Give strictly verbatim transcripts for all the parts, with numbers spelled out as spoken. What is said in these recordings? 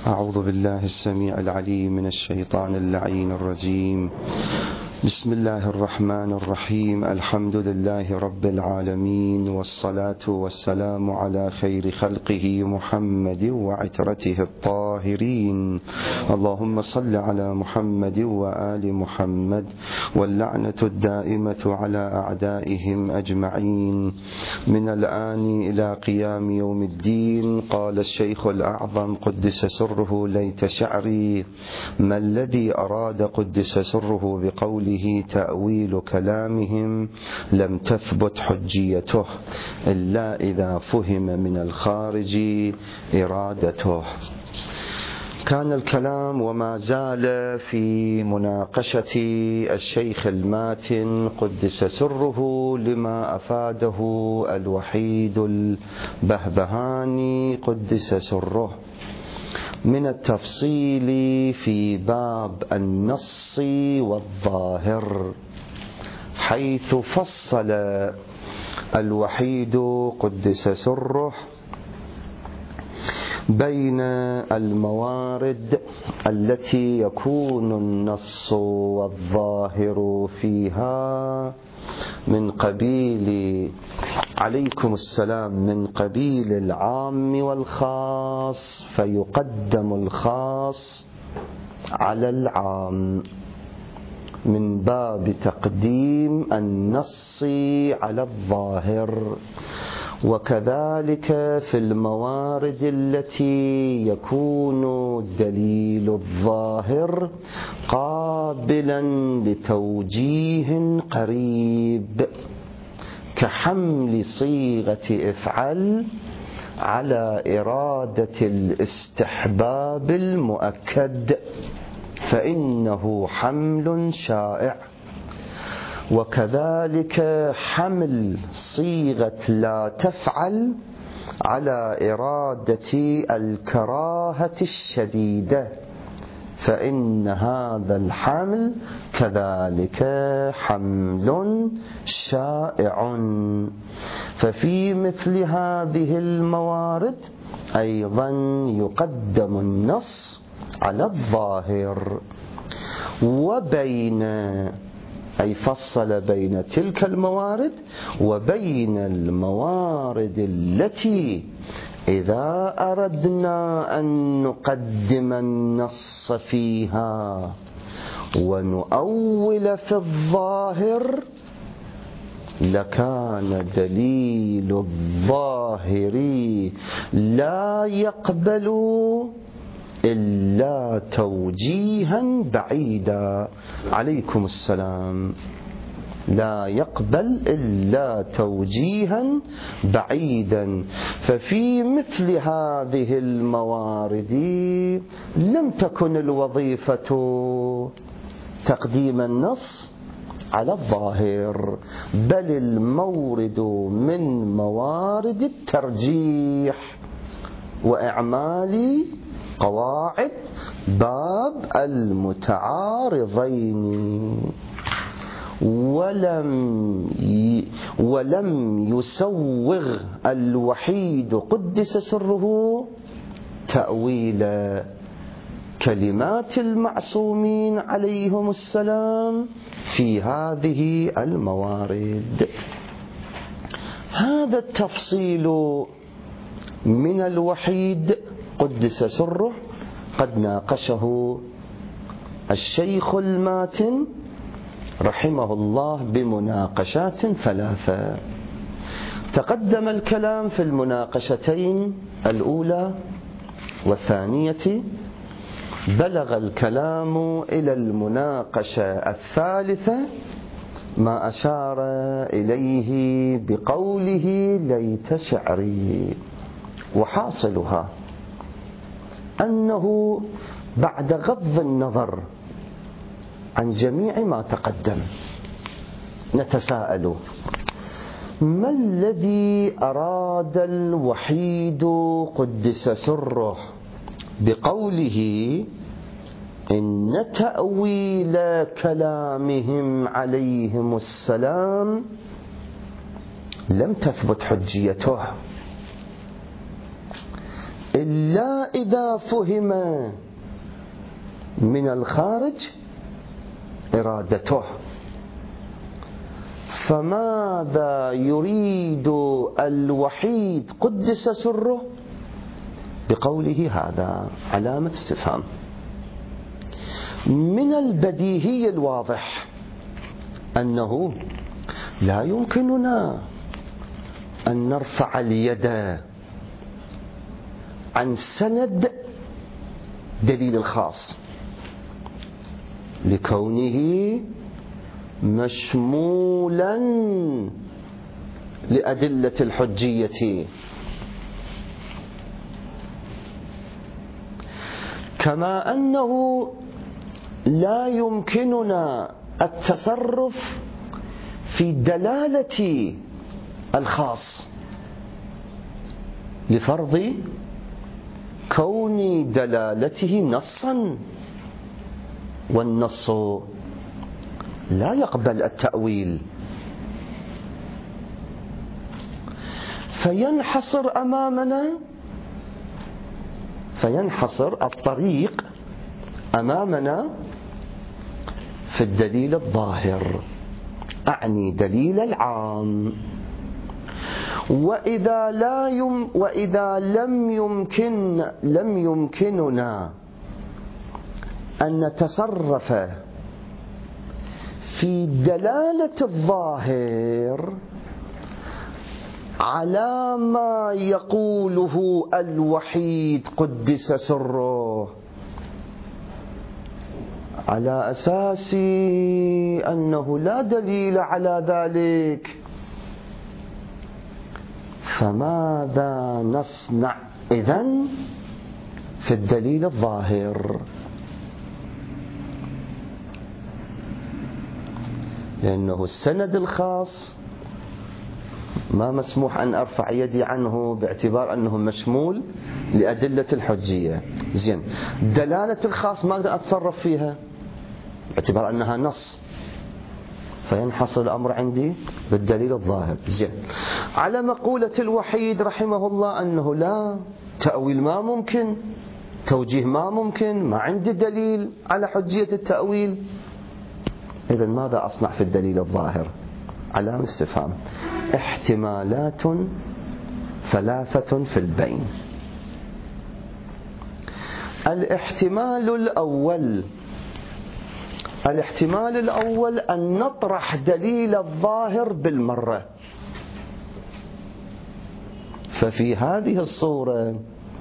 أعوذ بالله السميع العليم من الشيطان اللعين الرجيم. بسم الله الرحمن الرحيم. الحمد لله رب العالمين، والصلاة والسلام على خير خلقه محمد وعترته الطاهرين. اللهم صل على محمد وآل محمد، واللعنة الدائمة على أعدائهم أجمعين من الآن إلى قيام يوم الدين. قال الشيخ الأعظم قدس سره: ليت شعري ما الذي أراد قدس سره بقوله تأويل كلامهم لم تثبت حجيته إلا إذا فهم من الخارج إرادته. كان الكلام وما زال في مناقشة الشيخ الماتن قدس سره لما أفاده الوحيد البهبهاني قدس سره من التفصيل في باب النص والظاهر، حيث فصل الوحيد قدس سره بين الموارد التي يكون النص والظاهر فيها من قبيل عليكم السلام من قبيل العام والخاص، فيقدم الخاص على العام من باب تقديم النص على الظاهر. وكذلك في الموارد التي يكون دليل الظاهر قابلا لتوجيه قريب، كحمل صيغة افعل على إرادة الاستحباب المؤكد، فإنه حمل شائع. وكذلك حمل صيغة لا تفعل على إرادة الكراهة الشديدة، فإن هذا الحمل كذلك حمل شائع. ففي مثل هذه الموارد أيضا يقدم النص على الظاهر. وبين أي فصل بين تلك الموارد وبين الموارد التي إذا أردنا أن نقدم النص فيها ونؤول في الظاهر لكان دليل الظاهر لا يقبل إلا توجيها بعيدا. عليكم السلام. لا يقبل إلا توجيها بعيدا. ففي مثل هذه الموارد لم تكن الوظيفة تقديم النص على الظاهر، بل المورد من موارد الترجيح وإعمال قواعد باب المتعارضين. ولم ولم يسوغ الوحيد قدس سره تأويل كلمات المعصومين عليهم السلام في هذه الموارد. هذا التفصيل من الوحيد قدس سره قد ناقشه الشيخ الماتن رحمه الله بمناقشات ثلاثة. تقدم الكلام في المناقشتين الأولى والثانية، بلغ الكلام إلى المناقشة الثالثة ما أشار إليه بقوله ليت شعري. وحاصلها أنه بعد غض النظر عن جميع ما تقدم نتساءل: ما الذي أراد الوحيد قدس سره بقوله إن تأويل كلامهم عليهم السلام لم تثبت حجيته إلا إذا فهم من الخارج إرادته. فماذا يريد الوحيد قدس سره بقوله هذا؟ علامة استفهام. من البديهي الواضح أنه لا يمكننا أن نرفع اليد عن سند دليل الخاص لكونه مشمولا لأدلة الحجية، كما أنه لا يمكننا التصرف في دلالة الخاص لفرض كون دلالته نصا، والنص لا يقبل التأويل. فينحصر أمامنا فينحصر الطريق أمامنا في الدليل الظاهر، أعني دليل العام. وإذا لا يم وإذا لم يمكن لم يمكننا أن نتصرف في دلالة الظاهر على ما يقوله الوحيد قدس سره، على أساس أنه لا دليل على ذلك، فماذا نصنع إذن في الدليل الظاهر؟ لأنه السند الخاص ما مسموح أن أرفع يدي عنه باعتبار أنه مشمول لأدلة الحجية. زين، دلالة الخاص ما أقدر أتصرف فيها باعتبار أنها نص، فينحصر الأمر عندي بالدليل الظاهر. زين، على مقولة الوحيد رحمه الله أنه لا تأويل ما ممكن، توجيه ما ممكن، ما عندي دليل على حجية التأويل، إذن ماذا أصنع في الدليل الظاهر؟ علامة استفهام. احتمالات ثلاثة في البين. الاحتمال الأول الاحتمال الأول أن نطرح دليل الظاهر بالمرة. ففي هذه الصورة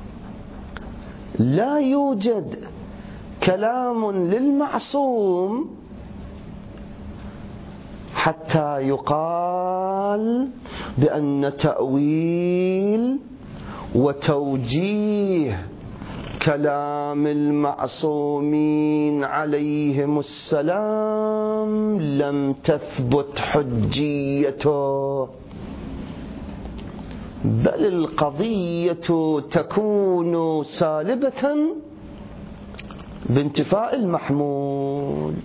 لا يوجد كلام للمعصوم حتى يقال بأن تأويل وتوجيه كلام المعصومين عليهم السلام لم تثبت حجيته، بل القضية تكون سالبة بانتفاء المحمول،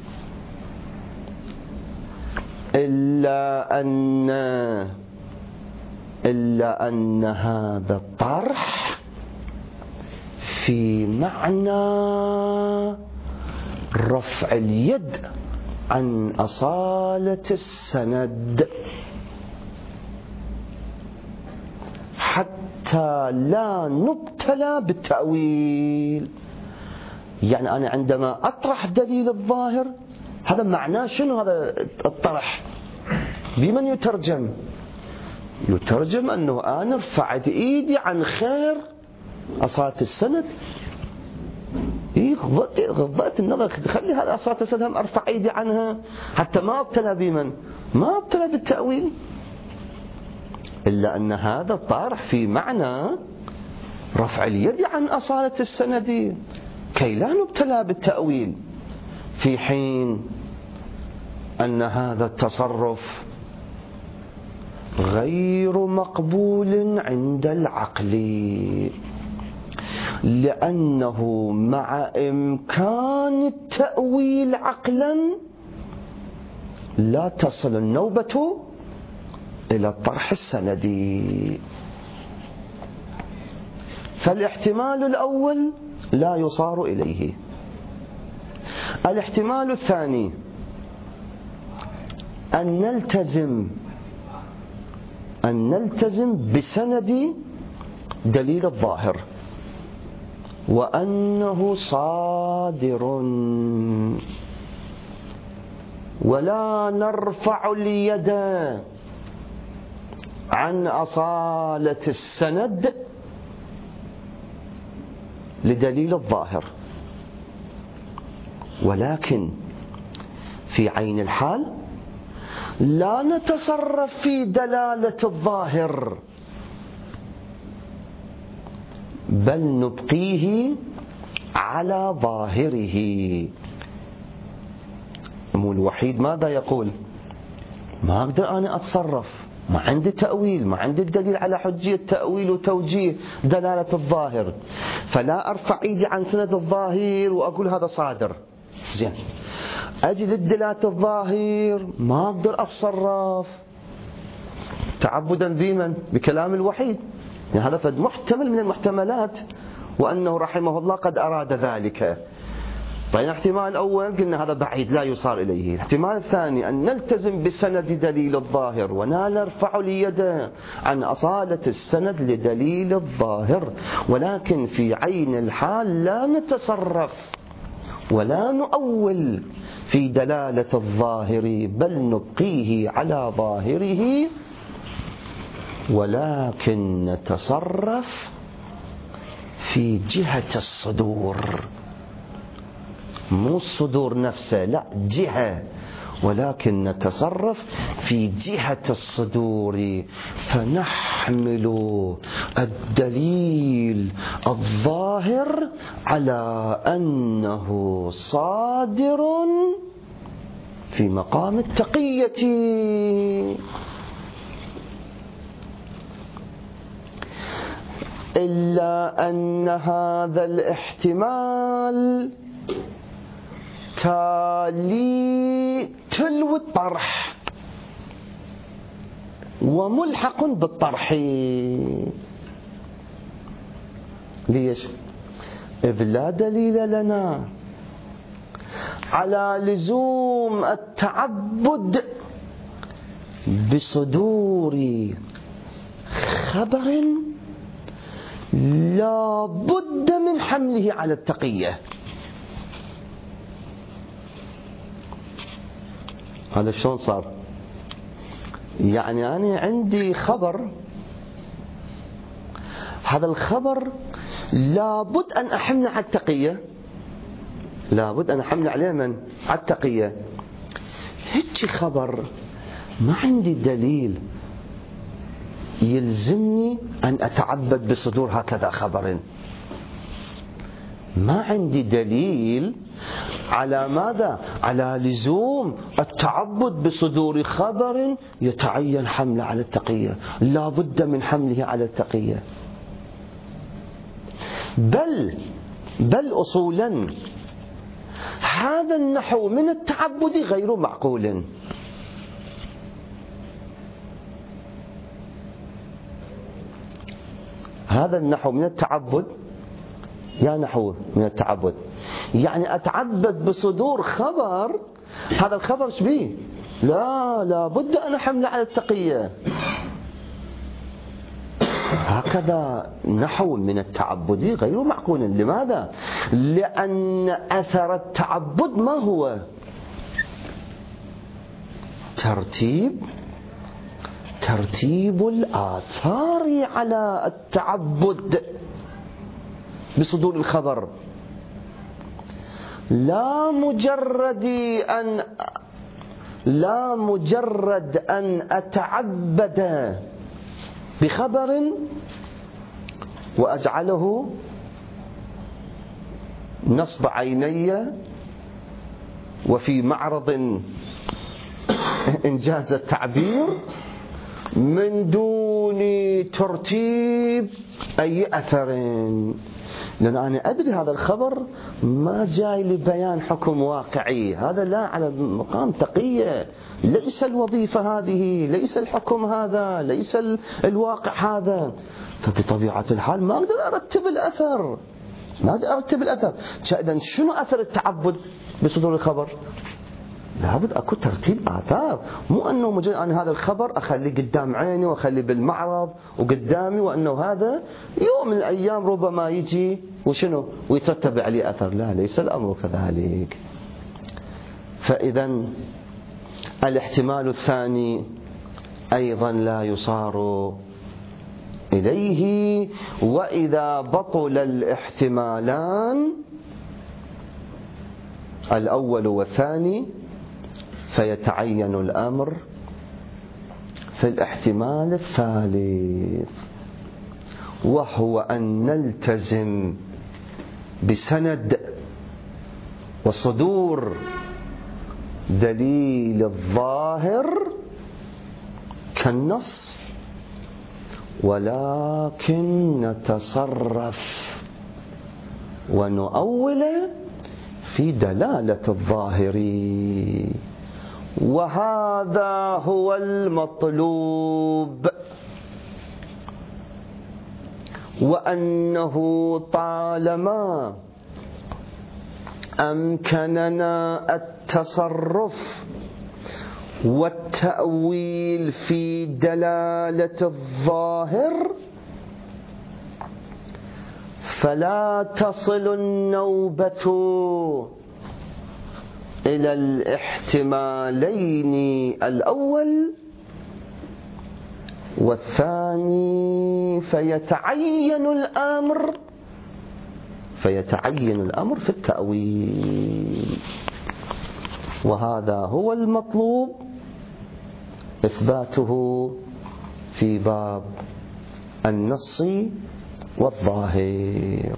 إلا أن إلا أن هذا الطرح في معنى رفع اليد عن أصالة السند، حتى لا نبتلى بالتأويل. يعني أنا عندما أطرح دليل الظاهر، هذا معناه شنو؟ هذا الطرح بمن يترجم؟ يترجم أنه أنا رفعت إيدي عن خير أصالة السند. إيه، غضت النظر، خلي هذا أصالة السند هم أرفع إيدي عنها حتى ما أبتلى بمن؟ ما أبتلى بالتأويل. إلا أن هذا الطرح في معنى رفع اليد عن أصالة السند كي لا نبتلى بالتأويل، في حين أن هذا التصرف غير مقبول عند العقل، لأنه مع إمكان التأويل عقلا لا تصل النوبة إلى الطرح السندي. فالاحتمال الأول لا يصار إليه. الاحتمال الثاني أن نلتزم أن نلتزم بسند دليل الظاهر وأنه صادر، ولا نرفع اليد عن أصالة السند لدليل الظاهر، ولكن في عين الحال لا نتصرف في دلالة الظاهر، بل نبقيه على ظاهره. مو الوحيد ماذا يقول؟ ما أقدر أنا أتصرف، ما عندي تأويل، ما عندي الدليل على حجية تأويل وتوجيه دلالة الظاهر، فلا أرفع إيدي عن سند الظاهر وأقول هذا صادر. زين، أجي للدلالة الظاهر ما أقدر أتصرف تعبدا بمن؟ بكلام الوحيد. يعني هذا فد محتمل من المحتملات، وأنه رحمه الله قد أراد ذلك. طيب الاحتمال الأول قلنا هذا بعيد لا يصار إليه. الاحتمال الثاني أن نلتزم بسند دليل الظاهر ولا نرفع اليد عن أصالة السند لدليل الظاهر، ولكن في عين الحال لا نتصرف ولا نؤول في دلالة الظاهر، بل نبقيه على ظاهره، ولكن نتصرف في جهة الصدور، مو الصدور نفسه، لا، جهة، ولكن نتصرف في جهة الصدور، فنحمل الدليل الظاهر على أنه صادر في مقام التقية، إلا أن هذا الاحتمال تالي تلو الطرح وملحق بالطرح. ليش؟ إذ لا دليل لنا على لزوم التعبد بصدور خبر لا بد من حمله على التقية. هذا شلون صار؟ يعني أنا عندي خبر، هذا الخبر لابد أن أحمله على التقية، لابد أن أحمله عليه من؟ على التقية. هيك خبر ما عندي دليل يلزمني أن أتعبد بصدور هكذا خبر، ما عندي دليل على ماذا؟ على لزوم التعبد بصدور خبر يتعين حمله على التقية، لا بد من حمله على التقية. بل بل أصولا هذا النحو من التعبد غير معقول. هذا النحو من التعبد، يا نحو من التعبد، يعني أتعبد بصدور خبر، هذا الخبر شبيه؟ لا، لا بد أن أحمل على التقية. هكذا نحو من التعبد غير معقول. لماذا؟ لأن أثر التعبد ما هو؟ ترتيب ترتيب الآثار على التعبد بصدور الخبر، لا مجرد أن لا مجرد أن أتعبد بخبر وأجعله نصب عيني وفي معرض إنجاز التعبير من دون ترتيب أي أثر. لأن أنا أدري هذا الخبر ما جاي لبيان حكم واقعي، هذا لا على مقام تقية، ليس الوظيفة هذه، ليس الحكم هذا، ليس الواقع هذا. فبطبيعة الحال ما أقدر أرتب الأثر، ما أقدر أرتب الأثر. إذن شنو أثر التعبد بصدور الخبر؟ لابد أكو ترتيب آثار، مو أنه مجرد أن هذا الخبر أخليه قدام عيني وأخليه بالمعرض وقدامي وأنه هذا يوم من الأيام ربما يجي وشنو ويترتب عليه أثر. لا، ليس الأمر كذلك. فإذا الاحتمال الثاني أيضا لا يصار إليه. وإذا بطل الاحتمالان الأول والثاني فيتعين الأمر في الاحتمال الثالث، وهو أن نلتزم بسند وصدور دليل الظاهر كالنص، ولكن نتصرف ونؤول في دلالة الظاهر. وهذا هو المطلوب، وأنه طالما أمكننا التصرف والتأويل في دلالة الظاهر فلا تصل النوبة إلى الاحتمالين الأول والثاني، فيتعين الأمر فيتعين الأمر في التأويل. وهذا هو المطلوب إثباته في باب النص والظاهر.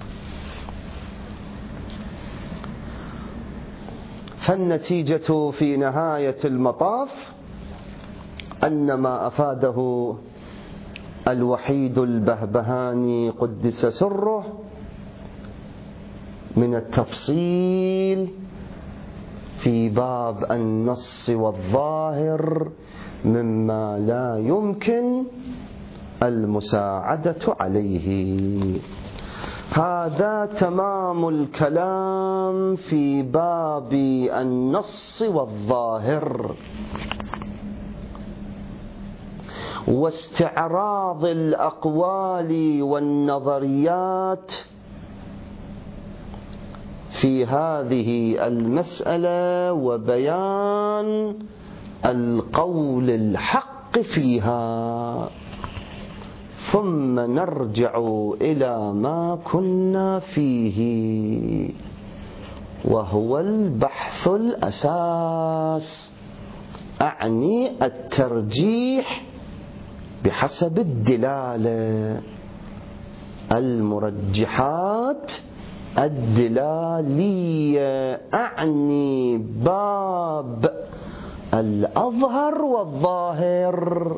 فالنتيجة في نهاية المطاف أن ما أفاده الوحيد البهبهاني قدس سره من التفصيل في باب النص والظاهر مما لا يمكن المساعدة عليه. هذا تمام الكلام في باب النص والظاهر، واستعراض الأقوال والنظريات في هذه المسألة وبيان القول الحق فيها، ثم نرجع إلى ما كنا فيه، وهو البحث الأساس، أعني الترجيح بحسب الدلالة، المرجحات الدلالية، أعني باب الأظهر والظاهر،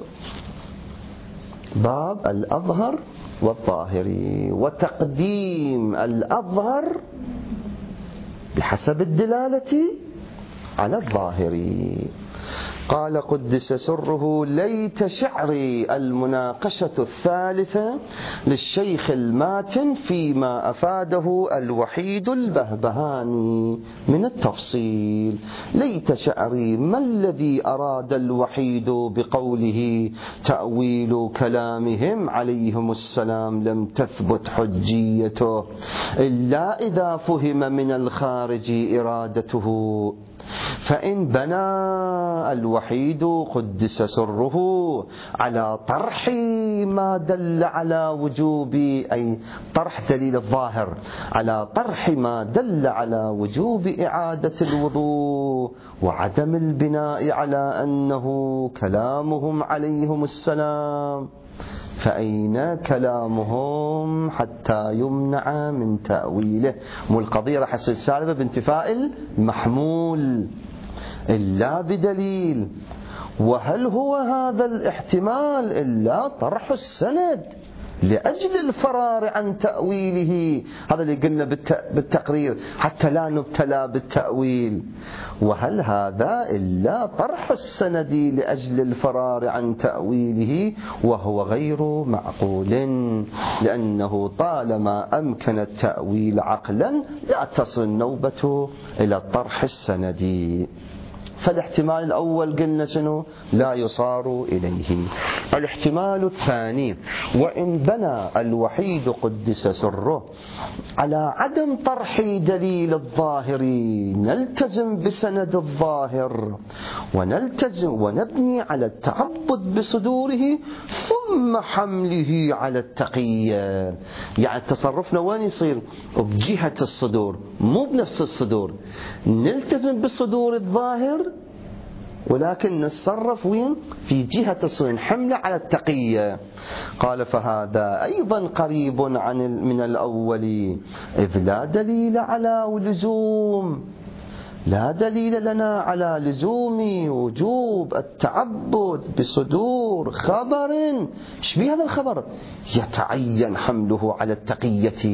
باب الأظهر والظاهر، وتقديم الأظهر بحسب الدلالة على الظاهر. قال قدس سره: ليت شعري المناقشة الثالثة للشيخ الماتن فيما أفاده الوحيد البهبهاني من التفصيل. ليت شعري ما الذي أراد الوحيد بقوله تأويل كلامهم عليهم السلام لم تثبت حجيته إلا إذا فهم من الخارج إرادته، فإن بنى الوحيد قدس سره على طرح ما دل على وجوب، أي طرح دليل الظاهر على طرح ما دل على وجوب إعادة الوضوء وعدم البناء على أنه كلامهم عليهم السلام، فأين كلامهم حتى يمنع من تأويله؟ مو القضية راح تصير سالبة بانتفاء المحمول إلا بدليل. وهل هو هذا الاحتمال إلا طرح السند لأجل الفرار عن تأويله. هذا اللي قلنا بالتقرير حتى لا نبتلى بالتأويل. وهل هذا إلا طرح السند لأجل الفرار عن تأويله، وهو غير معقول، لأنه طالما أمكن التأويل عقلا لا تصل النوبة إلى الطرح السندي. فالاحتمال الأول قلنا شنو؟ لا يصار إليه. الاحتمال الثاني: وإن بنى الوحيد قدس سره على عدم طرح دليل الظاهر نلتزم بسند الظاهر ونلتزم ونبني على التعبد بصدوره ثم حمله على التقية. يعني تصرفنا وين يصير؟ بجهة الصدور، مو بنفس الصدور. نلتزم بالصدور الظاهر ولكن نتصرف وين؟ في جهة الصدور، حمله على التقية. قال: فهذا أيضا قريب عن من الأول، إذ لا دليل على لزوم لا دليل لنا على لزوم وجوب التعبد بصدور خبر. ايش بيه هذا الخبر؟ يتعين حمله على التقية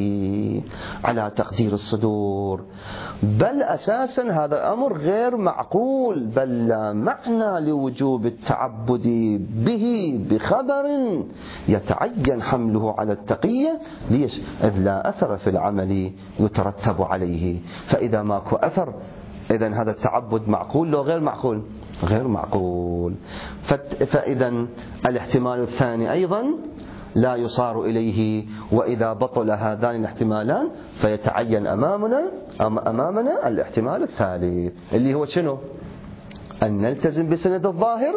على تقدير الصدور، بل أساسا هذا أمر غير معقول، بل لا معنى لوجوب التعبد به بخبر يتعين حمله على التقية. ليش؟ إذ لا أثر في العمل يترتب عليه. فإذا ماكو أثر إذن هذا التعبد معقول لو غير معقول؟ غير معقول. فإذا الاحتمال الثاني أيضا لا يصار إليه. وإذا بطل هذان الاحتمالان فيتعين أمامنا أمامنا الاحتمال الثالث اللي هو شنو؟ أن نلتزم بسند الظاهر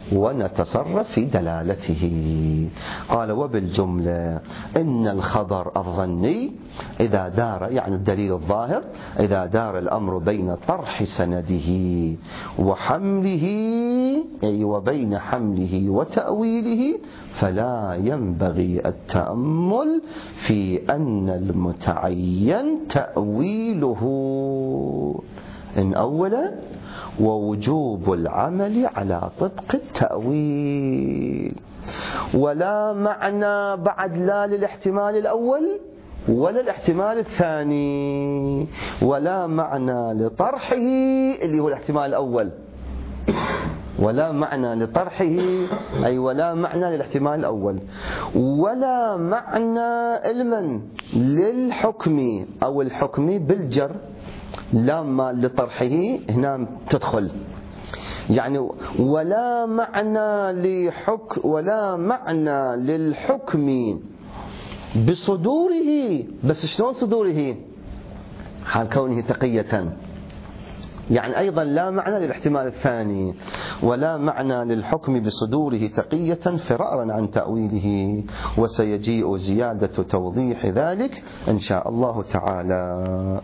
ونتصرف في دلالته. قال: وبالجملة إن الخبر الظني إذا دار، يعني الدليل الظاهر، إذا دار الأمر بين طرح سنده وحمله، أي وبين حمله وتأويله، فلا ينبغي التأمل في أن المتعين تأويله إن أولا، ووجوب العمل على طبق التأويل. ولا معنى بعد لا للاحتمال الأول ولا الاحتمال الثاني، ولا معنى لطرحه اللي هو الاحتمال الأول، ولا معنى لطرحه أي ولا معنى للاحتمال الأول، ولا معنى علما للحكم أو الحكم بالجر. لما لطرحه هنا تدخل، يعني ولا معنى لحك ولا معنى للحكم بصدوره. بس شلون صدوره؟ حال كونه تقية. يعني أيضا لا معنى للاحتمال الثاني، ولا معنى للحكم بصدوره تقية فرارا عن تأويله. وسيجيء زيادة توضيح ذلك إن شاء الله تعالى.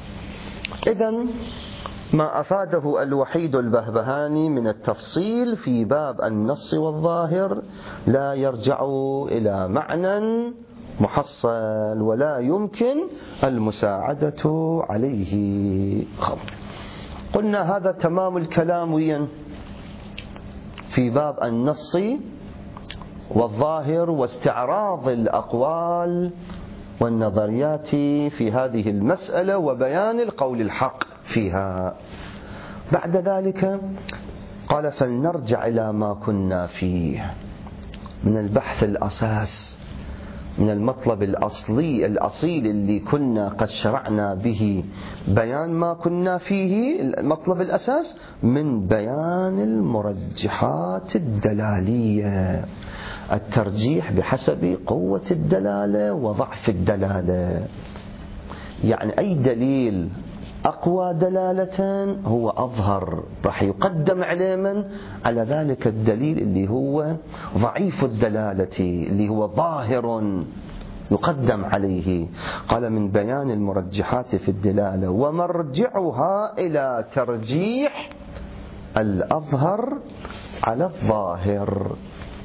إذن ما أفاده الوحيد البهبهاني من التفصيل في باب النص والظاهر لا يرجع إلى معنى محصل ولا يمكن المساعدة عليه. قلنا هذا تمام الكلام وين في باب النص والظاهر واستعراض الأقوال والنظريات في هذه المسألة وبيان القول الحق فيها. بعد ذلك قال: فلنرجع إلى ما كنا فيه من البحث الأساس، من المطلب الأصلي الأصيل اللي كنا قد شرعنا به بيان ما كنا فيه. المطلب الأساس من بيان المرجحات الدلالية، الترجيح بحسب قوة الدلالة وضعف الدلالة. يعني أي دليل أقوى دلالة هو أظهر، راح يقدم عليه من؟ على ذلك الدليل اللي هو ضعيف الدلالة اللي هو ظاهر يقدم عليه. قال: من بيان المرجحات في الدلالة ومرجعها إلى ترجيح الأظهر على الظاهر.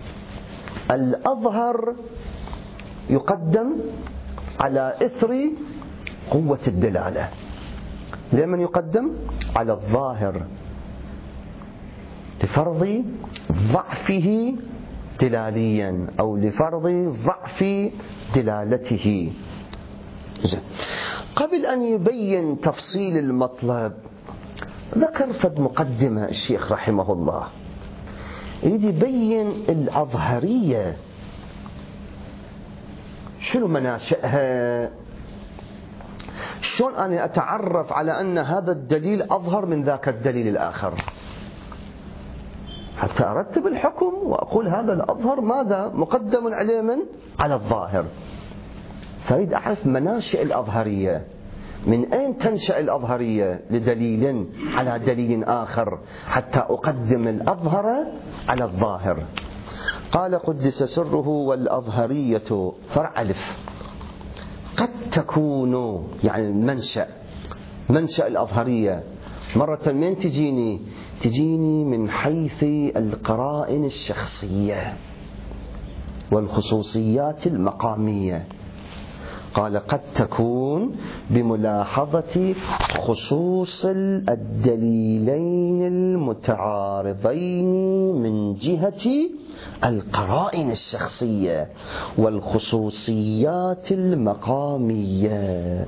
الأظهر يقدم على إثر قوة الدلالة. لمن يقدم؟ على الظاهر لفرض ضعفه دلاليا أو لفرض ضعف دلالته. قبل أن يبين تفصيل المطلب ذكر فد مقدمة الشيخ رحمه الله، يريد يبين الأظهرية شنو مناشئها، شلون أنا أتعرف على أن هذا الدليل أظهر من ذاك الدليل الآخر حتى أرتب الحكم وأقول هذا الأظهر ماذا مقدم عليه من على الظاهر. فأريد أعرف مناشئ الأظهرية، من أين تنشأ الأظهرية لدليل على دليل آخر حتى أقدم الأظهر على الظاهر. قال قدس سره: والأظهرية فرع ألف قد تكون، يعني المنشأ، منشأ الأظهرية مرة من تجيني تجيني من حيث القرائن الشخصية والخصوصيات المقامية. قال قد تكون بملاحظة خصوص الدليلين المتعارضين من جهة القرائن الشخصية والخصوصيات المقامية.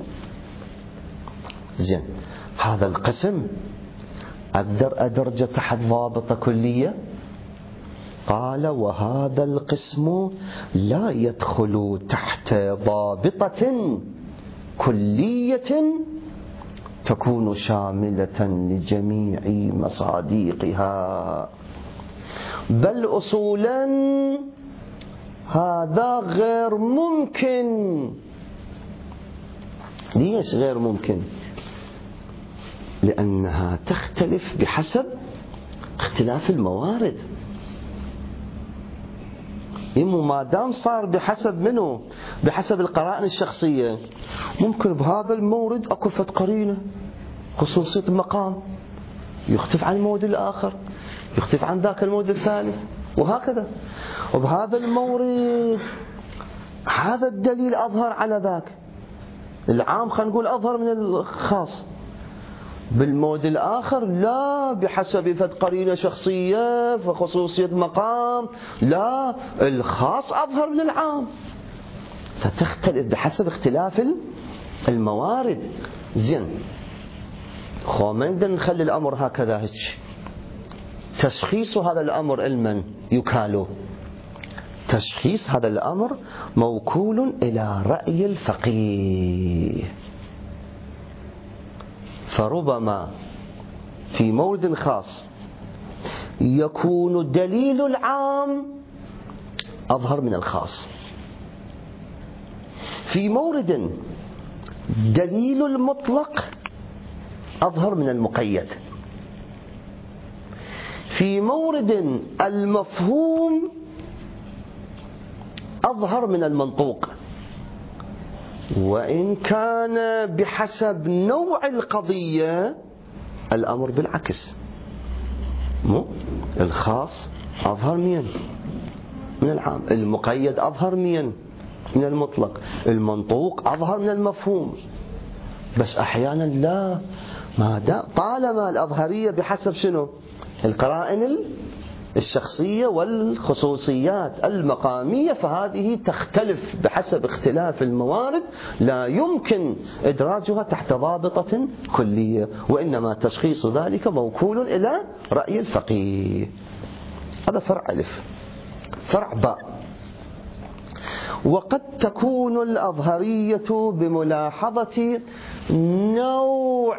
زين، هذا القسم أقدر أدرجه تحت ضابطة كلية؟ قال: وهذا القسم لا يدخل تحت ضابطة كلية تكون شاملة لجميع مصادقها، بل أصولا هذا غير ممكن. ليش غير ممكن؟ لأنها تختلف بحسب اختلاف الموارد. إما ما دام صار بحسب منه بحسب القرائن الشخصية، ممكن بهذا المورد أكو فد قرينة خصوصية المقام يختلف عن المورد الآخر، يختلف عن ذاك المورد الثالث، وهكذا. وبهذا المورد هذا الدليل أظهر على ذاك العام، خلينا نقول أظهر من الخاص. بالمورد الآخر لا، بحسب فد قرينة شخصية فخصوصية مقام، لا، الخاص أظهر من العام. فتختلف بحسب اختلاف الموارد. زين، خو ما نقدر نخلي الأمر هكذا هيك. تشخيص هذا الأمر علما يكاله، تشخيص هذا الأمر موكول إلى رأي الفقيه. فربما في مورد خاص يكون الدليل العام أظهر من الخاص، في مورد دليل المطلق أظهر من المقيد، في مورد المفهوم أظهر من المنطوق، وإن كان بحسب نوع القضية الأمر بالعكس. مو الخاص أظهر من من العام، المقيد أظهر من من المطلق، المنطوق أظهر من المفهوم. بس أحيانا لا، ما دا طالما الأظهرية بحسب شنو؟ القرائن الشخصية والخصوصيات المقامية، فهذه تختلف بحسب اختلاف الموارد، لا يمكن إدراجها تحت ضابطة كلية، وإنما تشخيص ذلك موكول إلى رأي الفقيه. هذا فرع ألف. فرع باء: وقد تكون الأظهرية بملاحظة نوع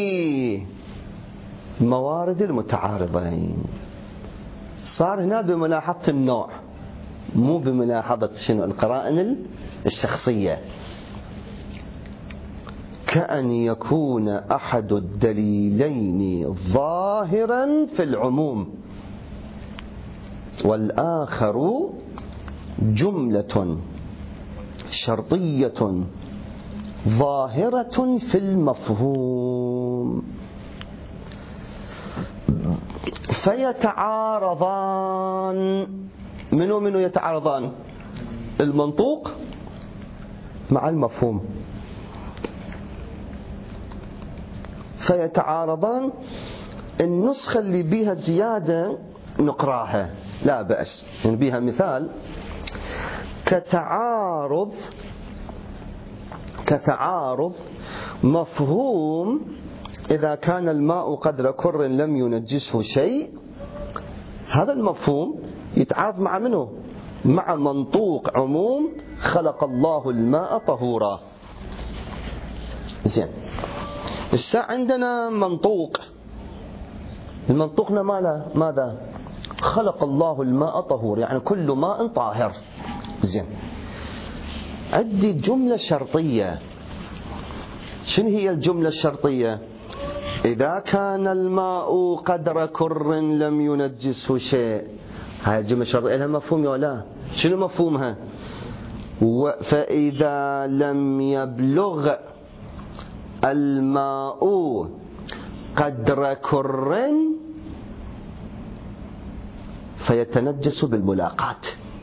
موارد المتعارضين. صار هنا بملاحظة النوع، مو بملاحظة شنو القرائن الشخصية. كأن يكون أحد الدليلين ظاهرا في العموم والآخر جملة شرطية ظاهرة في المفهوم، فيتعارضان. منو منو يتعارضان؟ المنطوق مع المفهوم. فيتعارضان. النسخة اللي بيها زيادة نقراها لا بأس. بها مثال كتعارض كتعارض مفهوم إذا كان الماء قدر كر لم ينجسه شيء. هذا المفهوم يتعارض مع منه؟ مع منطوق عموم خلق الله الماء طهورا. زين، الساعة عندنا منطوق، المنطوقنا ماذا؟ خلق الله الماء طهور، يعني كل ماء طاهر. زين، عندي جملة شرطية. شنو هي الجملة الشرطية؟ إذا كان الماء قدر كر لم ينجسه شيء. هاي الجملة الشرطية لها مفهوم ولا لا؟ شنو مفهومها؟ فإذا لم يبلغ الماء قدر كر فيتنجس بالملاقات.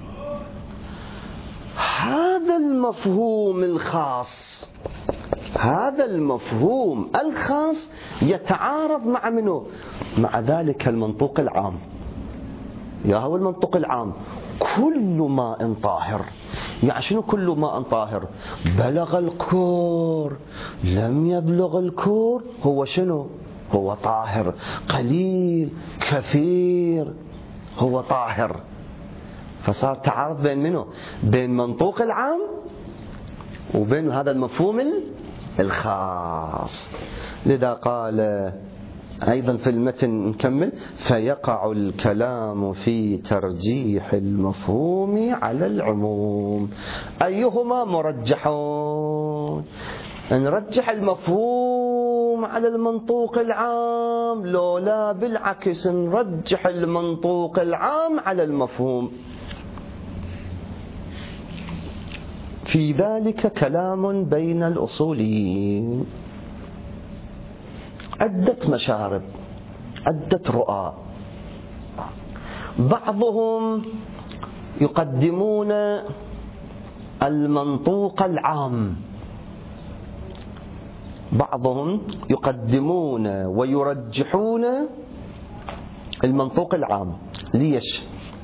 هذا المفهوم الخاص هذا المفهوم الخاص يتعارض مع منه؟ مع ذلك المنطوق العام. يا هو المنطوق العام كل ماء طاهر. يعني شنو كل ماء طاهر؟ بلغ الكور لم يبلغ الكور هو شنو؟ هو طاهر. قليل كثير هو طاهر. فصار تعارض بين منه؟ بين منطوق العام وبين هذا المفهوم الخاص. لذا قال أيضا في المتن نكمل: فيقع الكلام في ترجيح المفهوم على العموم. أيهما مرجحون؟ نرجح المفهوم على المنطوق العام، لو لا بالعكس نرجح المنطوق العام على المفهوم. في ذلك كلام بين الأصوليين. عدة مشارب، عدة رؤى. بعضهم يقدمون المنطوق العام، بعضهم يقدمون ويرجحون المنطوق العام. ليش؟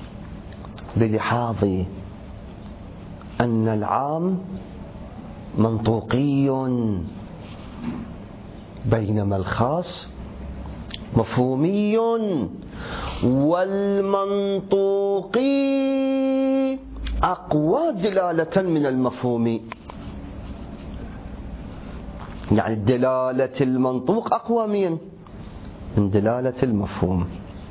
بلحاظ أن العام منطوقي بينما الخاص مفهومي، والمنطوقي أقوى دلالة من المفهومي. يعني دلالة المنطوق أقوى من من دلالة المفهوم.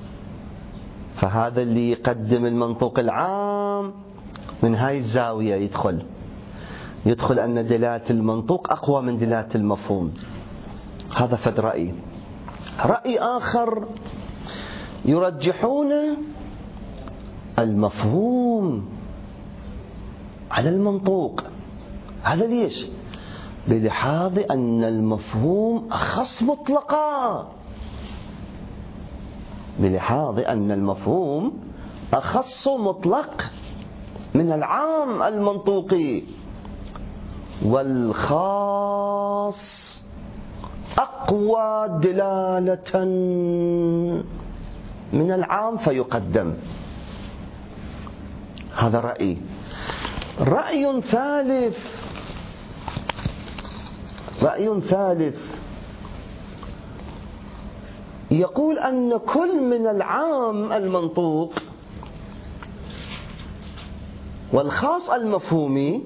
فهذا اللي يقدم المنطوق العام من هاي الزاوية يدخل يدخل أن دلالة المنطوق أقوى من دلالة المفهوم. هذا فد رأي. رأي آخر يرجحون المفهوم على المنطوق. هذا ليش؟ بلحاظ أن المفهوم أخص مطلقا، بلحاظ أن المفهوم أخص مطلق من العام المنطوقي، والخاص أقوى دلالة من العام فيقدم. هذا رأي. رأي ثالث رأي ثالث يقول أن كل من العام المنطوق والخاص المفهومي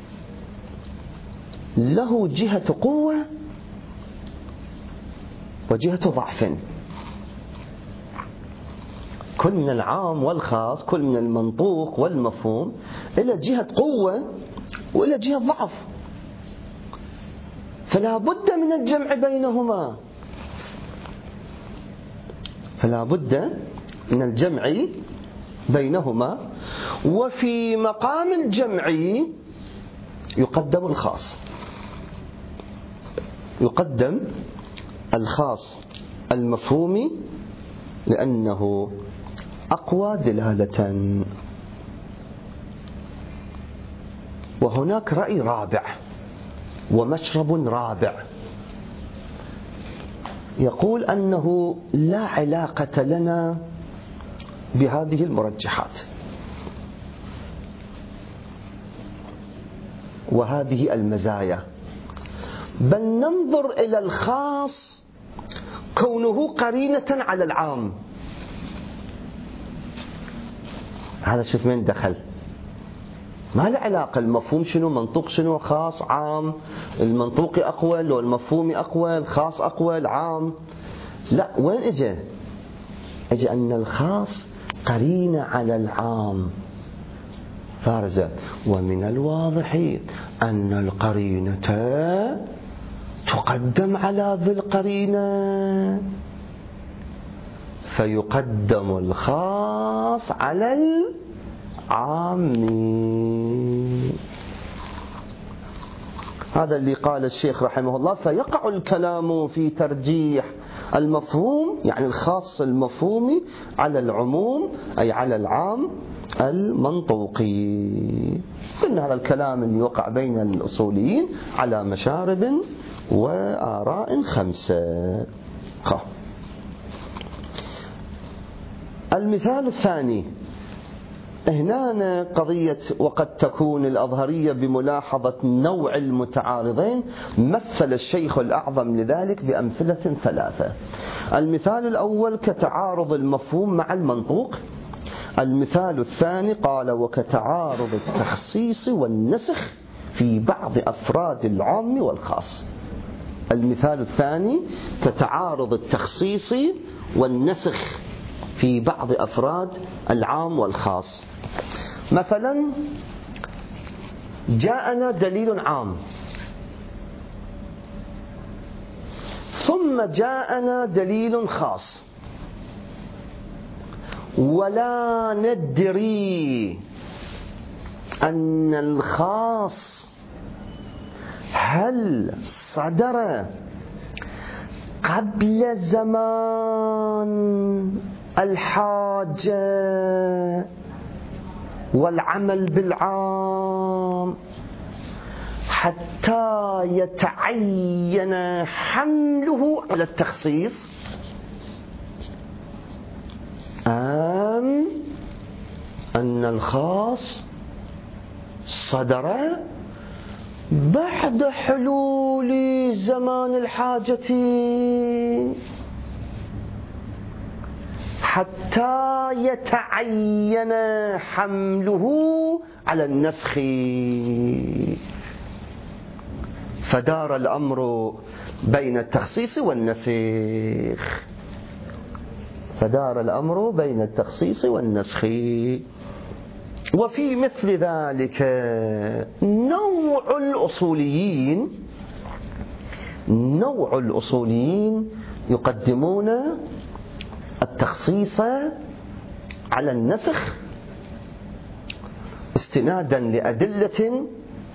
له جهة قوة وجهة ضعف. كل من العام والخاص، كل من المنطوق والمفهوم إلى جهة قوة وإلى جهة ضعف، فلا بد من الجمع بينهما فلا بد من الجمع بينهما وفي مقام الجمع يقدم الخاص يقدم الخاص المفهومي لأنه أقوى دلالة. وهناك رأي رابع ومشرب رابع يقول أنه لا علاقة لنا بهذه المرجحات وهذه المزايا، بل ننظر إلى الخاص كونه قرينة على العام. هذا شوف من دخل، ما له علاقة المفهوم شنو، منطوق شنو، خاص عام، المنطوقي أقوى لو المفهومي أقوى، الخاص أقوى العام، لا، وين اجى؟ اجى أن الخاص قرينة على العام فارزة، ومن الواضح أن القرينة تقدم على ذي القرينة، فيقدم الخاص على العام. هذا اللي قال الشيخ رحمه الله: فيقع الكلام في ترجيح المفهوم، يعني الخاص المفهومي، على العموم، أي على العام المنطوقي. إن هذا الكلام اللي وقع بين الأصوليين على مشارب وآراء خمسة. خ. المثال الثاني، هنا قضية وقد تكون الأظهرية بملاحظة نوع المتعارضين، مثل الشيخ الأعظم لذلك بأمثلة ثلاثة. المثال الأول كتعارض المفهوم مع المنطوق. المثال الثاني قال: وكتعارض التخصيص والنسخ في بعض أفراد العام والخاص. المثال الثاني كتعارض التخصيص والنسخ في بعض أفراد العام والخاص. مثلا جاءنا دليل عام، ثم جاءنا دليل خاص، ولا ندري أن الخاص هل صدر قبل زمان الحاجة والعمل بالعام حتى يتعين حمله على التخصيص، أم أن الخاص صدر بعد حلول زمان الحاجة حتى يتعين حمله على النسخ. فدار الأمر بين التخصيص والنسخ، فدار الأمر بين التخصيص والنسخ. وفي مثل ذلك نوع الأصوليين، نوع الأصوليين يقدمون التخصيص على النسخ استنادا لأدلة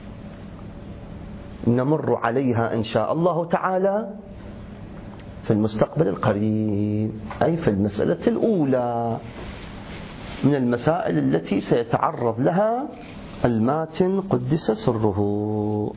نمر عليها إن شاء الله تعالى في المستقبل القريب، أي في المسألة الأولى من المسائل التي سيتعرض لها الماتن قدس سره.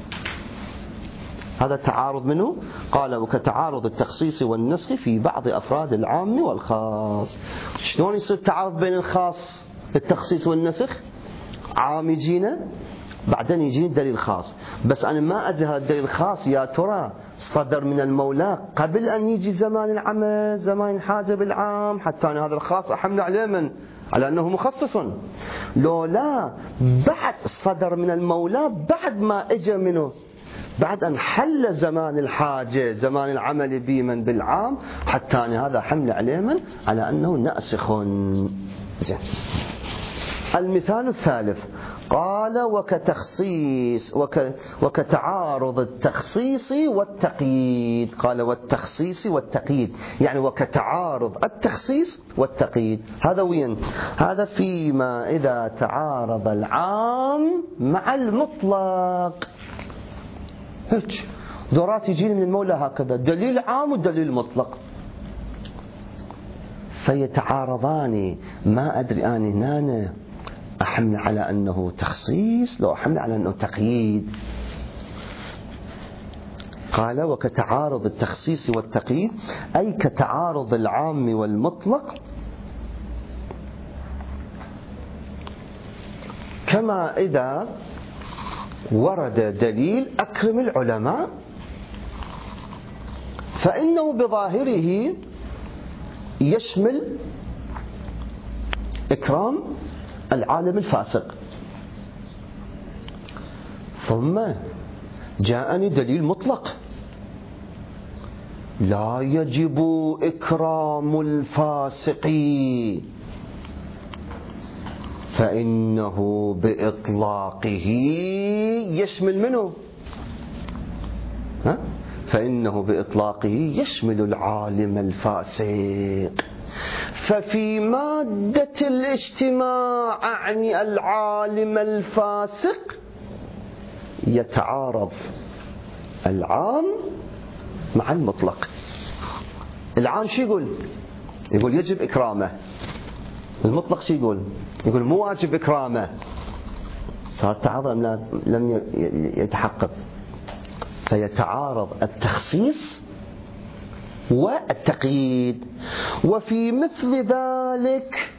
هذا التعارض منه قال: وكتعارض التخصيص والنسخ في بعض أفراد العام والخاص. شلون يصير التعارض بين الخاص التخصيص والنسخ؟ عام يجينا بعدين يجينا دليل خاص، بس أنا ما أدري الدليل الخاص يا ترى صدر من المولى قبل أن يجي زمان العمل، زمان الحاجة بالعام، حتى أنا هذا الخاص أحمل عليه من على أنه مخصص، لو لا بعد صدر من المولى بعد ما إجا منه، بعد أن حل زمان الحاجة زمان العمل بمن بالعام، حتى أنا هذا حمل عليه من على أنه ناسخ. زين. المثال الثالث قال: وكتخصيص وك وكتعارض التخصيص والتقييد. قال: والتخصيص والتقييد، يعني وكتعارض التخصيص والتقييد. هذا وين؟ هذا فيما إذا تعارض العام مع المطلق. هيك دورات يجيني من المولى هكذا، دليل عام ودليل مطلق فيتعارضان، ما أدري أنا هنا أحمل على أنه تخصيص لو أحمل على أنه تقييد. قال: وكتعارض التخصيص والتقييد، أي كتعارض العام والمطلق كما إذا ورد دليل أكرم العلماء فإنه بظاهره يشمل إكرام العالم الفاسق. ثم جاءني دليل مطلق: لا يجب إكرام الفاسق فإنه بإطلاقه يشمل منه ها؟ فإنه بإطلاقه يشمل العالم الفاسق. ففي مادة الاجتماع أعني العالم الفاسق يتعارض العام مع المطلق. العام شو يقول؟ يقول يجب إكرامه. المطلق شو يقول؟ يقول مو واجب إكرامه. صار تعارض لم يتحقق، فيتعارض التخصيص والتقييد. وفي مثل ذلك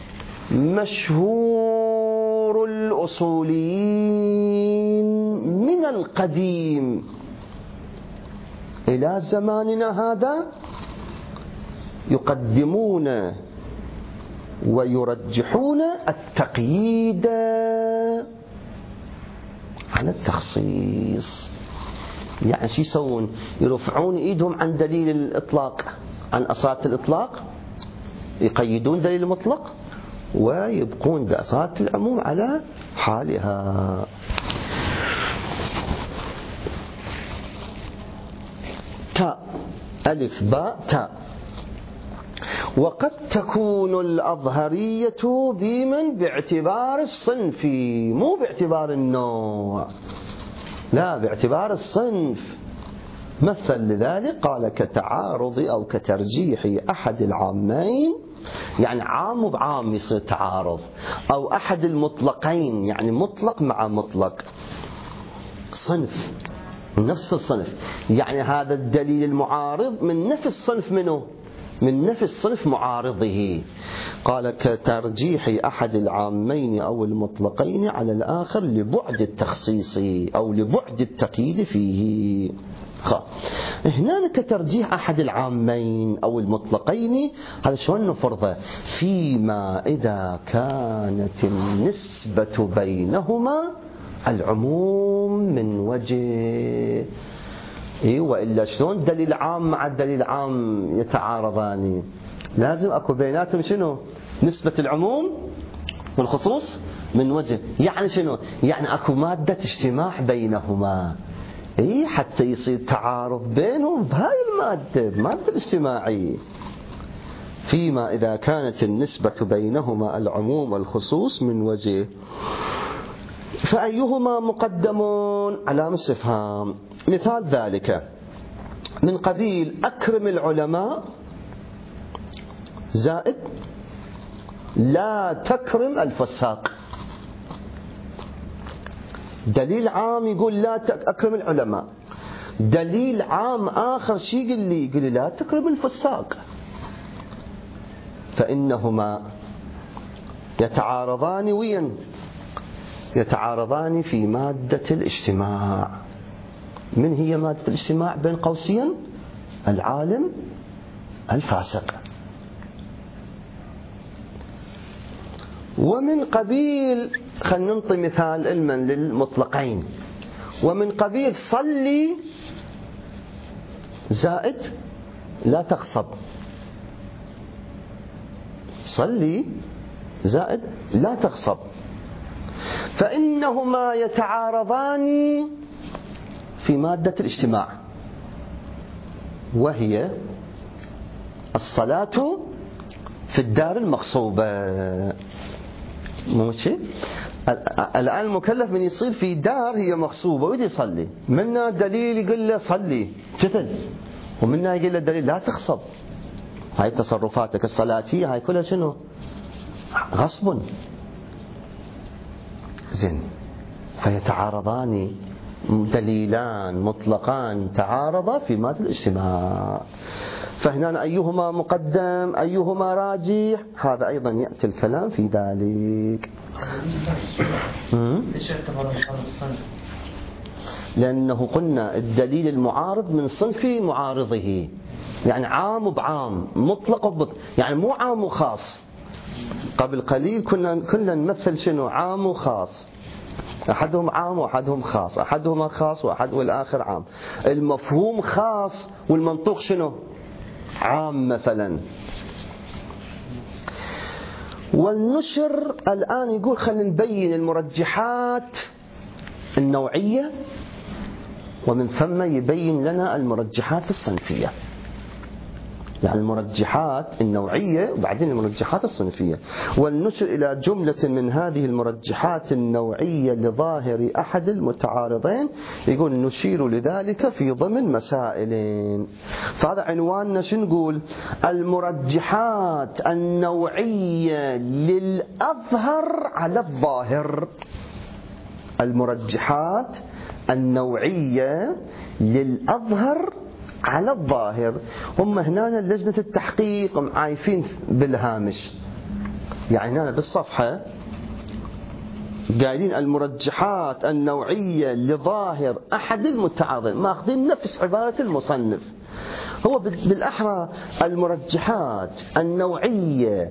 مشهور الأصوليين من القديم إلى زماننا هذا يقدمون ويرجحون التقييد على التخصيص. يعني شو يسوون؟ يرفعون ايدهم عن دليل الإطلاق، عن أصالة الإطلاق، يقيدون دليل المطلق ويبقون بأصالة العموم على حالها. تاء ألف باء تاء. وقد تكون الأظهرية بمن باعتبار الصنف، مو باعتبار النوع، لا باعتبار الصنف. مثل لذلك قال كتعارض أو كترجيح أحد العامين، يعني عام بعام يصير تعارض، أو أحد المطلقين يعني مطلق مع مطلق، صنف من نفس الصنف. يعني هذا الدليل المعارض من نفس الصنف منه، من نفس صنف معارضه. قال كترجيح أحد العامين أو المطلقين على الآخر لبعد التخصيص أو لبعد التقييد فيه. هنا كترجيح أحد العامين أو المطلقين، هذا شلون نفرضه؟ فيما إذا كانت النسبة بينهما العموم من وجه. إيه وإلا شلون دليل عام مع دليل عام يتعارضان؟ لازم أكو بيناتهم شنو؟ نسبة العموم والخصوص من وجه. يعني شنو؟ يعني أكو مادة اجتماع بينهما، إيه حتى يصير تعارض بينهم بهاي المادة، مادة الاجتماعية. فيما إذا كانت النسبة بينهما العموم والخصوص من وجه فأيهما مقدم على استفهام. مثال ذلك من قبيل أكرم العلماء زائد لا تكرم الفساق. دليل عام يقول لا أكرم العلماء، دليل عام آخر شيء يقول لي يقول لي لا تكرم الفساق. فإنهما يتعارضان وين؟ يتعارضان في مادة الاجتماع. من هي مادة الاجتماع بين قوسين؟ العالم الفاسق. ومن قبيل خلينا ننطي مثال علما للمطلقين، ومن قبيل صلي زائد لا تغصب. صلي زائد لا تغصب، فإنهما يتعارضان في مادة الاجتماع، وهي الصلاة في الدار المغصوبة. مو شيء؟ الآن المكلف من يصير في دار هي مغصوبة ويدي يصلي، منا دليل يقول له صلي جتل، ومنا يقول له دليل لا تغصب. هاي تصرفاتك الصلاتية هاي كلها شنو؟ غصب. زين، فيتعارضان دليلان مطلقان تعارضا في مادة الاجتماع، فهنا أيهما مقدم أيهما راجح، هذا أيضا يأتي الكلام في ذلك. ليش يعتبر الصنف؟ لأنه قلنا الدليل المعارض من صنف معارضه، يعني عام بعام، مطلق بمطلق، يعني مو عام وخاص. قبل قليل كنا كنا نمثل شنو عام وخاص، أحدهم عام وأحدهم خاص، أحدهما خاص وأحد والآخر عام. المفهوم خاص والمنطوق شنو عام مثلا. والنشر الآن يقول خلينا نبين المرجحات النوعية، ومن ثم يبين لنا المرجحات الصنفية، يعني المرجحات النوعية وبعدين المرجحات الصنفية. والنشر إلى جملة من هذه المرجحات النوعية لظاهر أحد المتعارضين، يقول نشير لذلك في ضمن مسائلين. فهذا عنواننا شو نقول؟ المرجحات النوعية للأظهر على الظاهر. المرجحات النوعية للأظهر على الظاهر. هم هنا لجنة التحقيق عايفين بالهامش، يعني هنا بالصفحة قايلين المرجحات النوعية لظاهر أحد المتعارضين، ماخذين نفس عبارة المصنف. هو بالأحرى المرجحات النوعية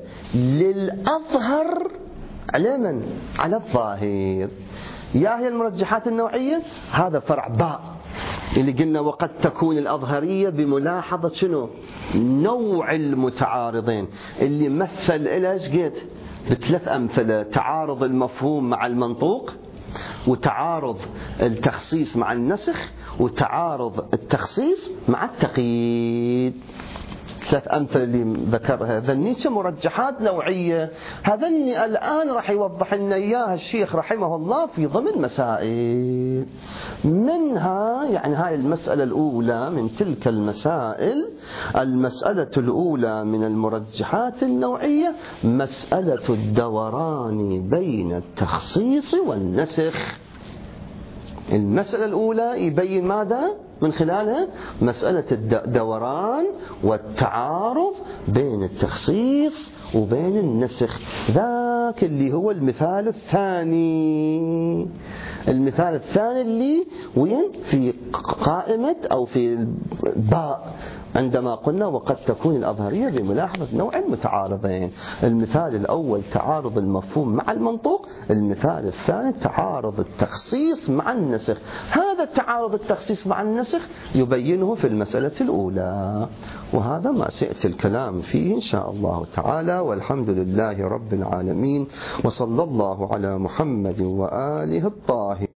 للأظهر على من؟ على الظاهر. يا هي المرجحات النوعية، هذا فرع باء اللي قلنا وقد تكون الأظهرية بملاحظة شنو؟ نوع المتعارضين، اللي مثل إلى ايش قلت؟ بثلاث أمثلة: تعارض المفهوم مع المنطوق، وتعارض التخصيص مع النسخ، وتعارض التخصيص مع التقييد. ثلاث أمثلة اللي ذكرها ذني مرجحات نوعية. هذني الآن راح يوضح لنا إياها الشيخ رحمه الله في ضمن مسائل. منها يعني هاي المسألة الأولى من تلك المسائل. المسألة الأولى من المرجحات النوعية مسألة الدوران بين التخصيص والنسخ. المسألة الأولى يبين ماذا من خلالها؟ مسألة الدوران والتعارض بين التخصيص وبين النسخ. ذاك اللي هو المثال الثاني. المثال الثاني اللي وين؟ في قائمة أو في باء، عندما قلنا وقد تكون الأظهرية بملاحظة نوع المتعارضين. المثال الأول تعارض المفهوم مع المنطوق، المثال الثاني تعارض التخصيص مع النسخ. هذا التعارض التخصيص مع النسخ يبينه في المسألة الأولى، وهذا ما سيأتي الكلام فيه إن شاء الله تعالى. والحمد لله رب العالمين، وصلى الله على محمد وآله الطاهرين.